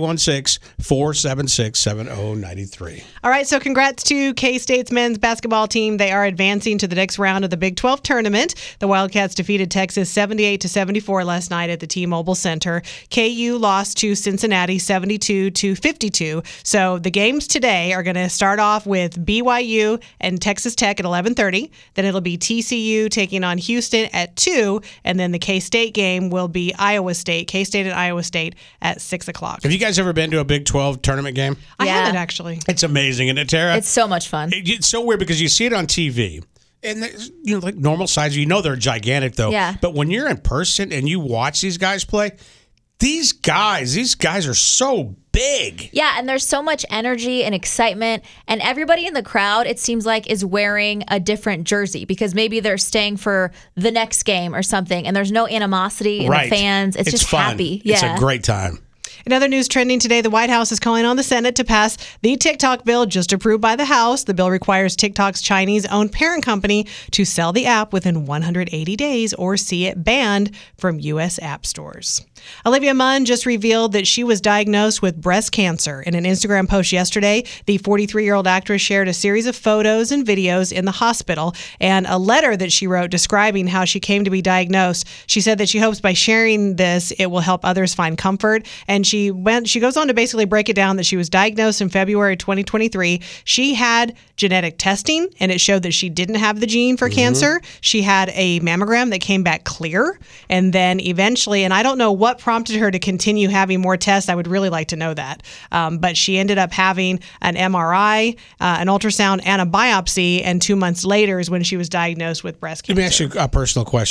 816-476-7093. All right, so congrats to K-State's men's basketball team. They are advancing to the next round of the Big 12 tournament. The Wildcats defeated Texas 78-74 last night at the T-Mobile Center. KU lost to Cincinnati 72-52. So the games today are going to start off with BYU and Texas Tech at 11:30. Then it'll be TCU taking on Houston at 2, and then the K-State game will be K-State and Iowa State at 6 o'clock. Have you guys ever been to a Big 12 tournament game? I haven't actually. It's amazing, isn't it, Tara? It's so much fun. It's so weird because you see it on TV. And like normal size, they're gigantic though. Yeah. But when you're in person and you watch these guys play, these guys are so big. Yeah, and there's so much energy and excitement, and everybody in the crowd, it seems like, is wearing a different jersey because maybe they're staying for the next game or something, and there's no animosity in the fans. It's just fun. happy. It's a great time. In other news trending today, the White House is calling on the Senate to pass the TikTok bill just approved by the House. The bill requires TikTok's Chinese-owned parent company to sell the app within 180 days or see it banned from U.S. app stores. Olivia Munn just revealed that she was diagnosed with breast cancer. In an Instagram post yesterday, the 43-year-old actress shared a series of photos and videos in the hospital and a letter that she wrote describing how she came to be diagnosed. She said that she hopes by sharing this, it will help others find comfort. And she goes on to basically break it down that she was diagnosed in February 2023. She had genetic testing, and it showed that she didn't have the gene for cancer. She had a mammogram that came back clear. And then eventually, and I don't know what prompted her to continue having more tests. I would really like to know that. But she ended up having an MRI, an ultrasound, and a biopsy. And 2 months later is when she was diagnosed with breast cancer. Let me ask you a personal question.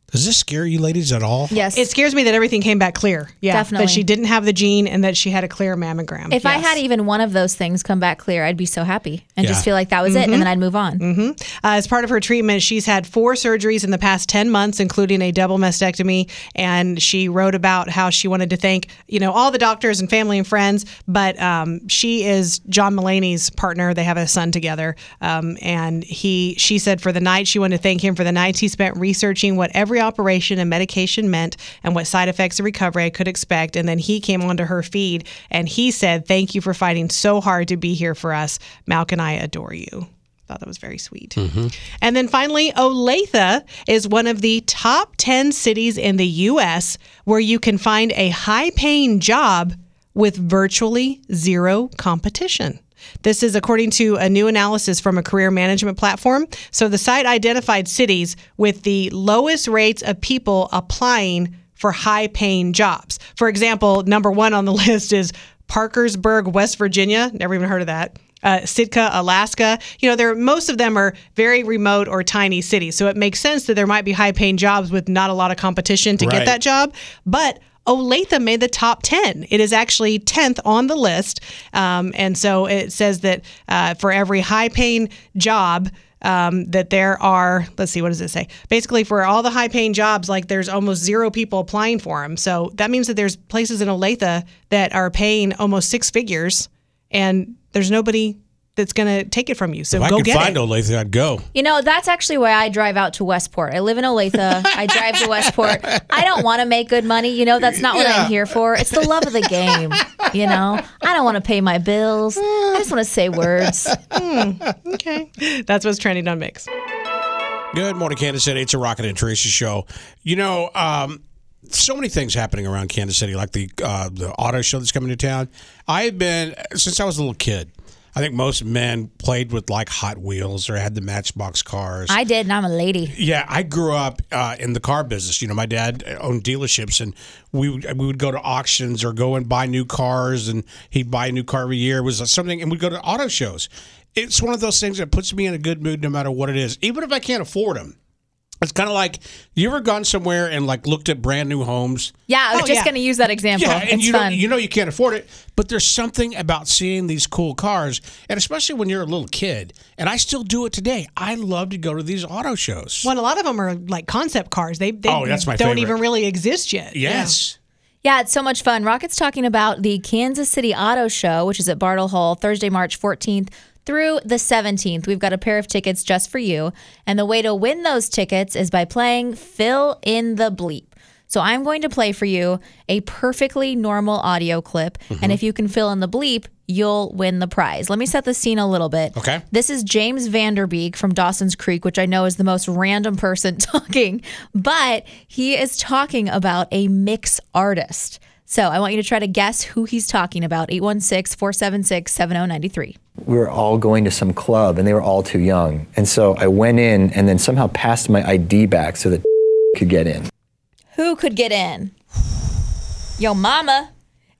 Does this scare you ladies at all? Yes. It scares me that everything came back clear. Yeah, Definitely. That she didn't have the gene and that she had a clear mammogram. If I had even one of those things come back clear, I'd be so happy and just feel like that was it, and then I'd move on. As part of her treatment, she's had 4 surgeries in the past 10 months, including a double mastectomy. And she wrote about how she wanted to thank, all the doctors and family and friends. But she is John Mulaney's partner. They have a son together. And she said for the night, she wanted to thank him for the nights he spent researching what every operation and medication meant and what side effects of recovery I could expect. And then he came onto her feed and he said, "Thank you for fighting so hard to be here for us. Malk and I adore you." Thought that was very sweet. And then finally, Olathe is one of the top 10 cities in the U.S. where you can find a high-paying job with virtually zero competition. This is according to a new analysis from a career management platform. So the site identified cities with the lowest rates of people applying for high-paying jobs. For example, number 1 on the list is Parkersburg, West Virginia. Never even heard of that. Sitka, Alaska. Most of them are very remote or tiny cities. So it makes sense that there might be high-paying jobs with not a lot of competition to get that job. But Olathe made the top 10. It is actually 10th on the list. And so it says that for every high-paying job, that there are, let's see, what does it say? Basically, for all the high-paying jobs, there's almost 0 people applying for them. So that means that there's places in Olathe that are paying almost 6 figures, and there's nobody that's going to take it from you. So if go I get could find it. Olathe, I'd go. That's actually why I drive out to Westport. I live in Olathe. I drive to Westport. I don't want to make good money. That's not what I'm here for. It's the love of the game. I don't want to pay my bills. I just want to say words. Okay. That's what's trending on Mix. Good morning, Kansas City. It's a Rocket and Tracy show. So many things happening around Kansas City, like the auto show that's coming to town. I've been, since I was a little kid, I think most men played with Hot Wheels or had the Matchbox cars. I did, and I'm a lady. Yeah, I grew up in the car business. My dad owned dealerships, and we would go to auctions or go and buy new cars, and he'd buy a new car every year. It was something, and we'd go to auto shows. It's one of those things that puts me in a good mood no matter what it is, even if I can't afford them. It's kind of like, you ever gone somewhere and looked at brand new homes? Yeah, I was just going to use that example. Yeah, and it's fun. You can't afford it, but there's something about seeing these cool cars, and especially when you're a little kid, and I still do it today. I love to go to these auto shows. Well, a lot of them are concept cars. They that's my don't favorite. even really exist yet. Yes. Yeah, it's so much fun. Rocket's talking about the Kansas City Auto Show, which is at Bartle Hall, Thursday, March 14th. Through the 17th. We've got a pair of tickets just for you. And the way to win those tickets is by playing Fill in the Bleep. So I'm going to play for you a perfectly normal audio clip. And if you can fill in the bleep, you'll win the prize. Let me set the scene a little bit. Okay. This is James Vanderbeek from Dawson's Creek, which I know is the most random person talking. But he is talking about a mix artist. So I want you to try to guess who he's talking about. 816-476-7093. We were all going to some club, and they were all too young. And so I went in and then somehow passed my ID back so that could get in. Who could get in? Yo mama.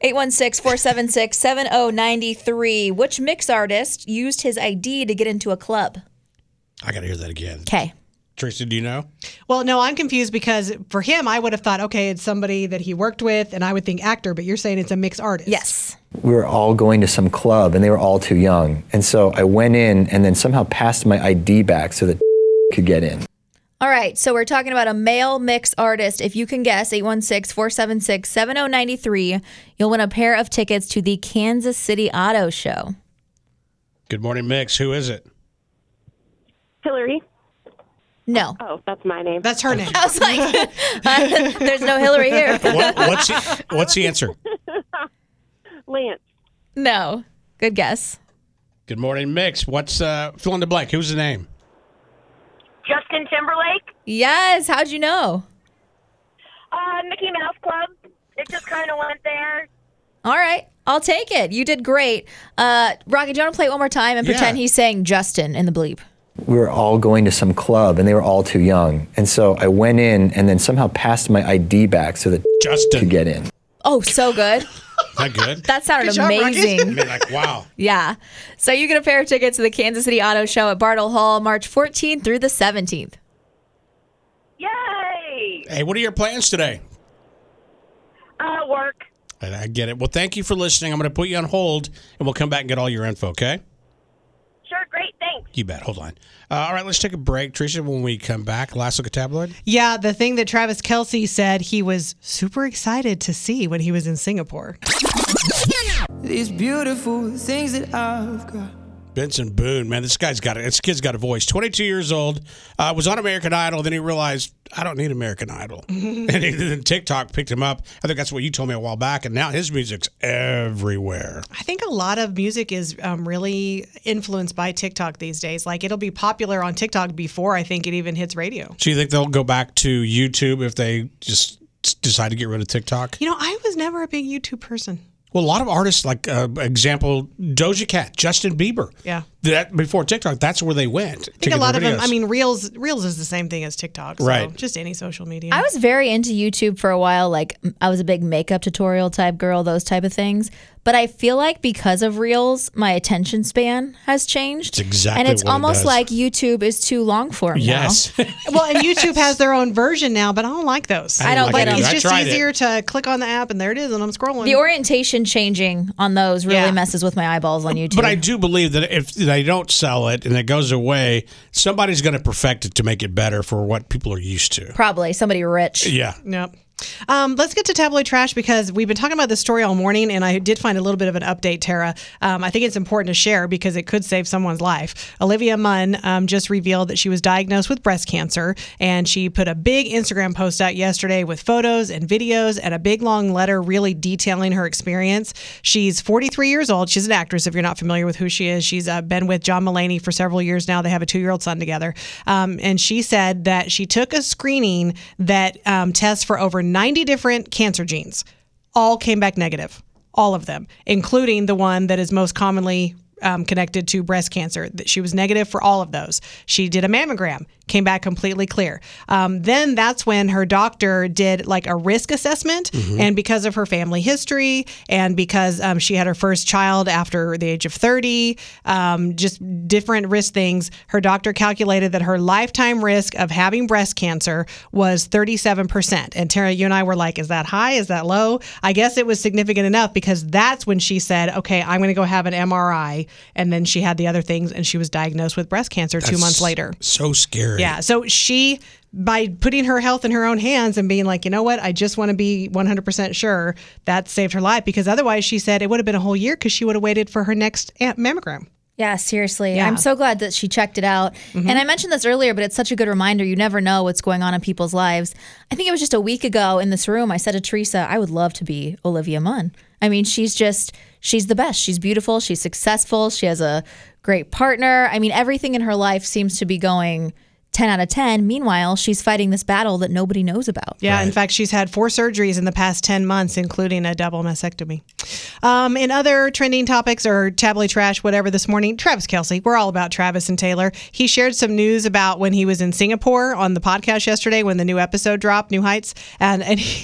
816-476-7093. Which mix artist used his ID to get into a club? I got to hear that again. Okay. Tracy, do you know? Well, no, I'm confused because for him, I would have thought, okay, it's somebody that he worked with, and I would think actor, but you're saying it's a mixed artist. Yes. We were all going to some club, and they were all too young. And so I went in and then somehow passed my ID back so that could get in. All right, so we're talking about a male mix artist. If you can guess, 816-476-7093, you'll win a pair of tickets to the Kansas City Auto Show. Good morning, Mix. Who is it? Hillary. No. Oh, that's my name. That's her name. I was like, there's no Hillary here. What's the answer? Lance. No. Good guess. Good morning, Mix. What's fill in the blank? Who's the name? Justin Timberlake. Yes. How'd you know? Mickey Mouse Club. It just kind of went there. All right. I'll take it. You did great. Rocky, do you want to play it one more time and pretend he's saying Justin in the bleep? We were all going to some club, and they were all too young. And so I went in and then somehow passed my ID back so that Justin could get in. Oh, so good. That good? That sounded Good job, amazing. I mean, wow. Yeah. So you get a pair of tickets to the Kansas City Auto Show at Bartle Hall, March 14th through the 17th. Yay! Hey, what are your plans today? Work. I get it. Well, thank you for listening. I'm going to put you on hold, and we'll come back and get all your info, okay? Sure, great, thanks. You bet. Hold on. All right, let's take a break. Teresa, when we come back, last look at Tabloid. Yeah, the thing that Travis Kelce said he was super excited to see when he was in Singapore. These beautiful things that I've got. Benson Boone, man, this kid's got a voice. 22 years old, was on American Idol. Then he realized, I don't need American Idol. And then TikTok picked him up. I think that's what you told me a while back. And now his music's everywhere. I think a lot of music is really influenced by TikTok these days. Like, it'll be popular on TikTok before I think it even hits radio. So you think they'll go back to YouTube if they just decide to get rid of TikTok? You know, I was never a big YouTube person. Well, a lot of artists, like example, Doja Cat, Justin Bieber. Yeah. That before TikTok, that's where they went. I think a lot of them, I mean, Reels is the same thing as TikTok. So right. Just any social media. I was very into YouTube for a while. Like, I was a big makeup tutorial type girl, those type of things. But I feel like because of Reels, my attention span has changed. It's exactly And it's what it almost does. like YouTube is too long form Yes. now. Well, and YouTube has their own version now, but I don't like those. I don't like get them. It's I just tried easier to click on the app and there it is, and I'm scrolling. The orientation changing on those really messes with my eyeballs on YouTube. But I do believe that if they don't sell it and it goes away, somebody's going to perfect it to make it better for what people are used to. Probably somebody rich. Yeah. Yep. Let's get to tabloid trash because we've been talking about this story all morning, and I did find a little bit of an update, Tara. I think it's important to share because it could save someone's life. Olivia Munn just revealed that she was diagnosed with breast cancer, and she put a big Instagram post out yesterday with photos and videos and a big long letter really detailing her experience. She's 43 years old. She's an actress, if you're not familiar with who she is. She's been with John Mulaney for several years now. They have a 2-year-old son together. And she said that she took a screening that tests for over 90 different cancer genes. All came back negative. All of them, including the one that is most commonly connected to breast cancer. She was negative for all of those. She did a mammogram, came back completely clear. Then that's when her doctor did like a risk assessment. And because of her family history and because she had her first child after the age of 30, just different risk things, her doctor calculated that her lifetime risk of having breast cancer was 37%. And Tara, you and I were like, is that high? Is that low? I guess it was significant enough because that's when she said, okay, I'm going to go have an MRI. And then she had the other things and she was diagnosed with breast cancer 2 months later. So scary. Yeah. So she, by putting her health in her own hands and being like, you know what, I just want to be 100% sure, that saved her life. Because otherwise, she said it would have been a whole year because she would have waited for her next mammogram. Yeah, seriously. Yeah. I'm so glad that she checked it out. And I mentioned this earlier, but it's such a good reminder. You never know what's going on in people's lives. I think it was just a week ago in this room, I said to Teresa, I would love to be Olivia Munn. I mean, she's the best. She's beautiful. She's successful. She has a great partner. I mean, everything in her life seems to be going 10 out of 10. Meanwhile, she's fighting this battle that nobody knows about. Yeah, in fact, she's had 4 surgeries in the past 10 months, including a double mastectomy. In other trending topics or tabloid trash, whatever this morning, Travis Kelce. We're all about Travis and Taylor. He shared some news about when he was in Singapore on the podcast yesterday when the new episode dropped, New Heights. And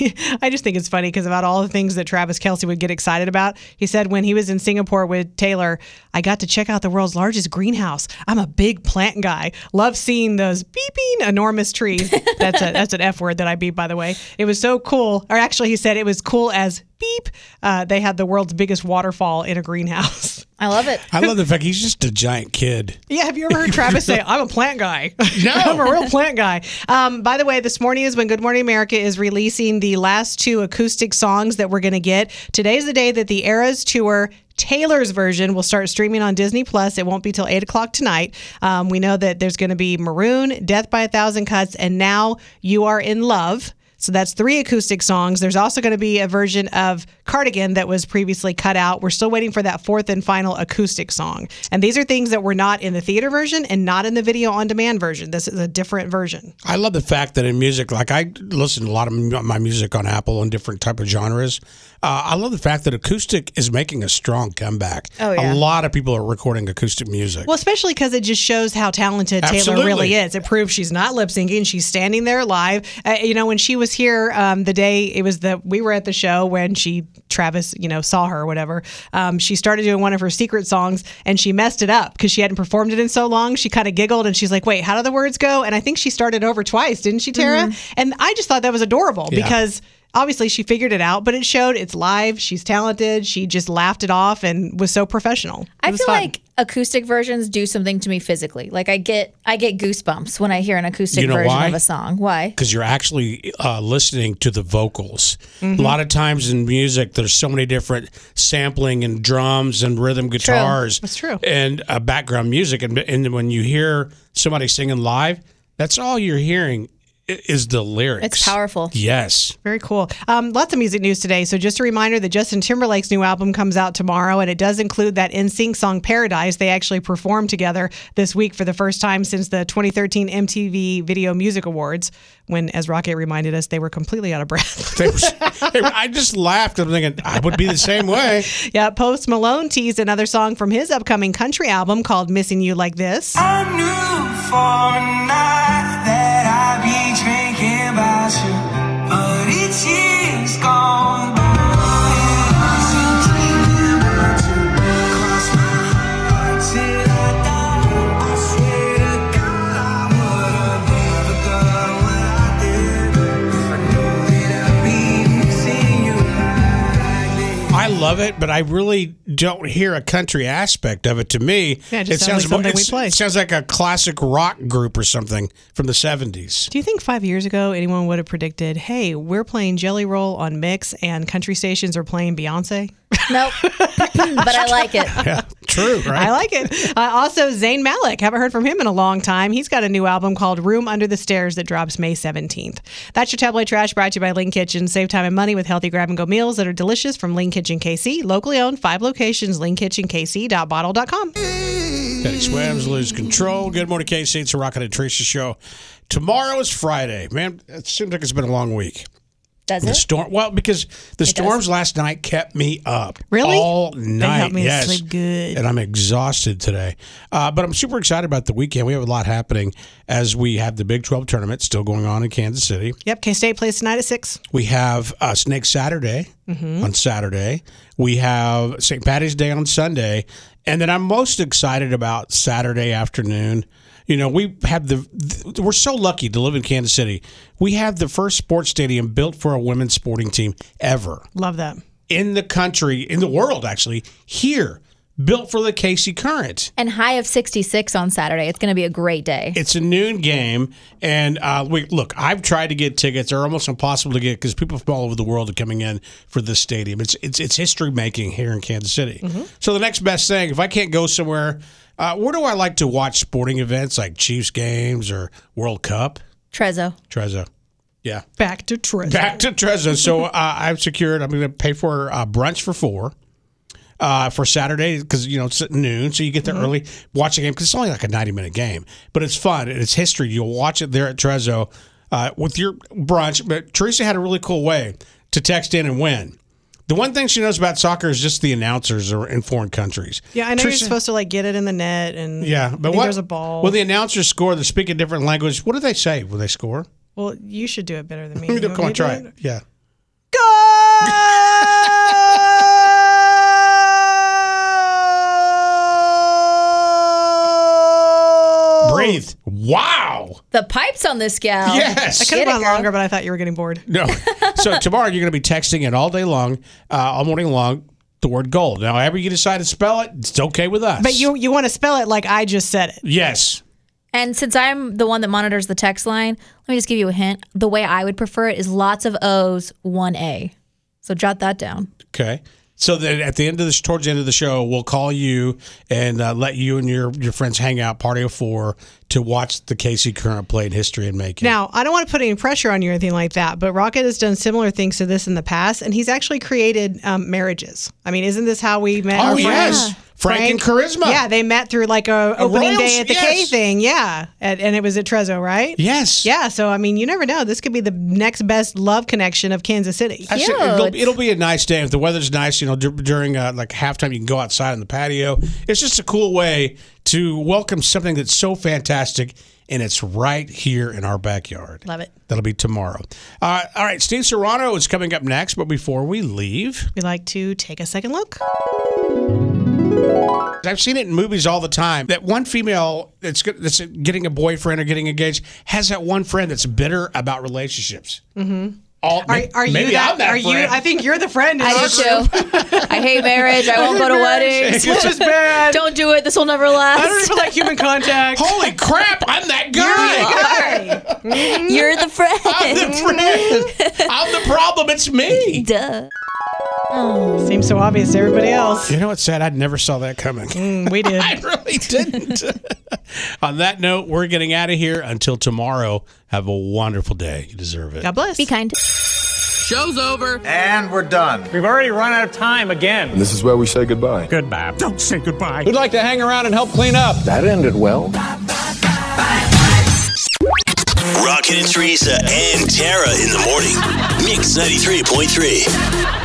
I just think it's funny because about all the things that Travis Kelce would get excited about, he said when he was in Singapore with Taylor, I got to check out the world's largest greenhouse. I'm a big plant guy. Love seeing those beeping enormous trees. That's an F word that I beep, by the way. It was so cool. Or actually, he said it was cool as beep. They had the world's biggest waterfall in a greenhouse. I love it. I love the fact he's just a giant kid. Yeah, have you ever heard Travis say, I'm a plant guy? No. I'm a real plant guy. By the way, this morning is when Good Morning America is releasing the last 2 acoustic songs that we're going to get. Today's the day that the Eras Tour Taylor's version will start streaming on Disney Plus. It won't be till 8 o'clock tonight. We know that there's going to be Maroon, Death by a Thousand Cuts, and Now You Are in Love. So that's 3 acoustic songs. There's also going to be a version of Cardigan that was previously cut out. We're still waiting for that 4th and final acoustic song. And these are things that were not in the theater version and not in the video on demand version. This is a different version. I love the fact that in music, like I listen to a lot of my music on Apple and different type of genres. I love the fact that acoustic is making a strong comeback. Oh, yeah. A lot of people are recording acoustic music. Well, especially because it just shows how talented Taylor really is. It proves she's not lip syncing. She's standing there live. When she was here the day we were at the show when Travis, saw her or whatever. She started doing one of her secret songs and she messed it up because she hadn't performed it in so long. She kind of giggled and she's like, wait, how do the words go? And I think she started over twice, didn't she, Tara? And I just thought that was adorable because obviously she figured it out, but it showed it's live. She's talented. She just laughed it off and was so professional. I feel like acoustic versions do something to me physically. Like I get goosebumps when I hear an acoustic version of a song. Why? Because you're actually listening to the vocals. A lot of times in music, there's so many different sampling and drums and rhythm guitars. That's true. And background music. And when you hear somebody singing live, that's all you're hearing is the lyrics. It's powerful. Yes. Very cool. Lots of music news today. So just a reminder that Justin Timberlake's new album comes out tomorrow, and it does include that NSYNC song Paradise. They actually performed together this week for the first time since the 2013 MTV Video Music Awards, when, as Rocket reminded us, they were completely out of breath. I just laughed. I'm thinking, I would be the same way. Yeah, Post Malone teased another song from his upcoming country album called Missing You Like This. I knew for a night that I'd be drinking about you, but each year's gone by. I love it, but I really don't hear a country aspect of it. To me, it sounds like something we play. It sounds like a classic rock group or something from the 70s. Do you think 5 years ago anyone would have predicted, hey, we're playing Jelly Roll on Mix and country stations are playing Beyonce? Nope. But I like it. Yeah, true, right? I like it. Also, Zayn Malik. Haven't heard from him in a long time. He's got a new album called Room Under the Stairs that drops May 17th. That's your Tabloid Trash, brought to you by Lean Kitchen. Save time and money with healthy grab-and-go meals that are delicious from Lean Kitchen KC. Locally owned, 5 locations, leankitchenkc.bottle.com. Teddy Swims, lose control. Good morning, KC. It's a Rocket and Teresa show. Tomorrow is Friday. Man, it seems like it's been a long week. Does the it? storm? Well, because the storms last night kept me up. Really? All night. They helped me yes. sleep good. And I'm exhausted today. But I'm super excited about the weekend. We have a lot happening as we have the Big 12 tournament still going on in Kansas City. Yep, K-State plays tonight at 6. We have Snake Saturday on Saturday. We have St. Paddy's Day on Sunday. And then I'm most excited about Saturday afternoon. You know, we have we're so lucky to live in Kansas City. We have the first sports stadium built for a women's sporting team ever. Love that. In the country, in the world, actually, here, built for the KC Current. And high of 66 on Saturday. It's going to be a great day. It's a noon game. And look, I've tried to get tickets. They're almost impossible to get because people from all over the world are coming in for this stadium. It's history making here in Kansas City. Mm-hmm. So the next best thing, if I can't go somewhere, where do I like to watch sporting events like Chiefs games or World Cup? Trezzo. Yeah. Back to Trezzo. So I'm going to pay for brunch for 4 for Saturday because, it's at noon. So you get there early, watch the game because it's only like a 90-minute game. But it's fun. It's history. You'll watch it there at Trezzo with your brunch. But Teresa had a really cool way to text in and win. The one thing she knows about soccer is just the announcers are in foreign countries. Yeah, I know you're supposed to get it in the net and but there's a ball. When the announcers score, they speak a different language. What do they say when they score? Well, you should do it better than me. Come on, try it. Yeah. Breathe. Wow. The pipes on this gal. Yes. I could have gone longer, but I thought you were getting bored. No. So tomorrow you're going to be texting it all day long, all morning long, the word gold. Now, however you decide to spell it, it's okay with us. But you want to spell it like I just said it. Yes. And since I'm the one that monitors the text line, let me just give you a hint. The way I would prefer it is lots of O's, 1 A. So jot that down. Okay. So then at the end of towards the end of the show, we'll call you and let you and your friends hang out, party of 4, to watch the KC Current play in history and making. Now, I don't want to put any pressure on you or anything like that, but Rocket has done similar things to this in the past, and he's actually created marriages. I mean, isn't this how we met? Oh, yes. Frank and Charisma. Yeah, they met through like a opening Royals, day at the K thing. Yeah. And it was at Trezzo, right? Yes. Yeah. So, I mean, you never know. This could be the next best love connection of Kansas City. It'll be a nice day. If the weather's nice, during like halftime, you can go outside on the patio. It's just a cool way to welcome something that's so fantastic and it's right here in our backyard. Love it. That'll be tomorrow. All right, Steve Serrano is coming up next, but before we leave, we like to take a second look. I've seen it in movies all the time that one female that's getting a boyfriend or getting engaged has that one friend that's bitter about relationships. Mm-hmm. Are you that? I think you're the friend. I do too. I hate marriage. I won't go to weddings. This is bad. Don't do it. This will never last. I don't even like human contact. Holy crap! I'm that guy. You're the friend. I'm the friend. I'm the problem. It's me. Duh. Seems so obvious to everybody else. You know what's sad? I never saw that coming. We did. I really didn't. On that note, we're getting out of here. Until tomorrow, have a wonderful day. You deserve it. God bless. Be kind. Show's over. And we're done. We've already run out of time again. And this is where we say goodbye. Goodbye. Don't say goodbye. Who'd like to hang around and help clean up? That ended well. Rocket and Teresa and Tara in the morning. Mix 93.3.